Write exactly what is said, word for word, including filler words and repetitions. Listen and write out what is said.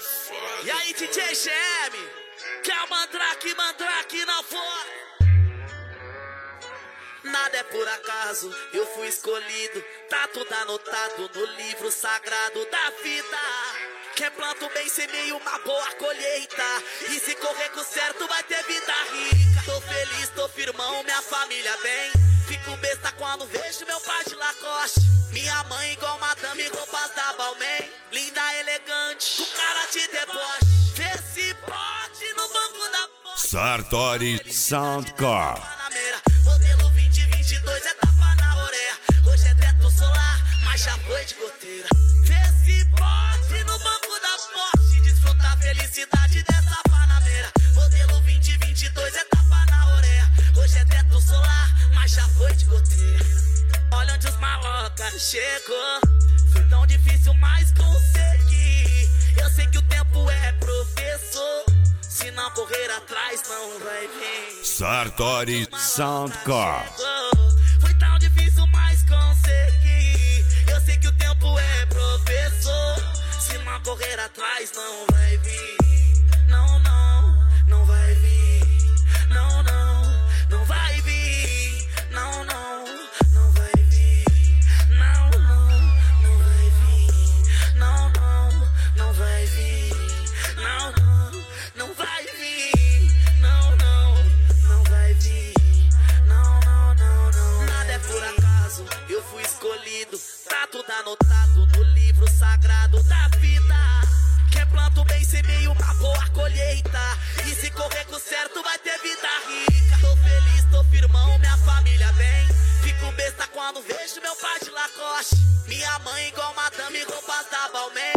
E aí, D J G M, quer mandrake, mandrake na voz. Nada é por acaso, eu fui escolhido. Tá tudo anotado no livro sagrado da vida. Quem planta o bem semeia uma boa colheita. E se correr com o certo vai ter vida rica. Tô feliz, tô firmão, minha família bem. Fico besta quando vejo meu pai de Lacoste. Minha mãe igual madame, roupas da Balmain. Linda, elegante, com cara de deboche. Vê se pode no banco da porta. Sartori Soundcore. Modelo vinte vinte e dois é tapa na orelha. Hoje é teto solar, mas já foi de goteira. Vê se pode no banco da Porsche. Desfrutar a felicidade dessa panameira. Modelo vinte vinte e dois é tapa na orelha. Hoje é teto solar, mas já foi de goteira. Olha onde os malocas chegou. Foi tão difícil, mas consegui. Eu sei que o tempo é professor. Se não correr atrás, não vai vir. Sartori Soundcore. Foi tão difícil, mas consegui. Eu sei que o tempo é professor. Se não correr atrás, não vai vir. Não, não, não vai vir. Não, não, não vai vir. Não, não, não vai vir. Não, não, não vai vir. Não, não, não vai vir. Não, não, não vai vir. Não, não, não vai vir. Não, não, não, não. Nada é por acaso, eu fui escolhido. Tá tudo anotado no livro sagrado da vida. Quem planta o bem semeia uma boa colheita. E se correr com o certo vai ter vida rica. Tô feliz, tô firmão, minha família bem. Fico besta quando vejo meu pai de Lacoste. Minha mãe igual madame, roupas da Balmain.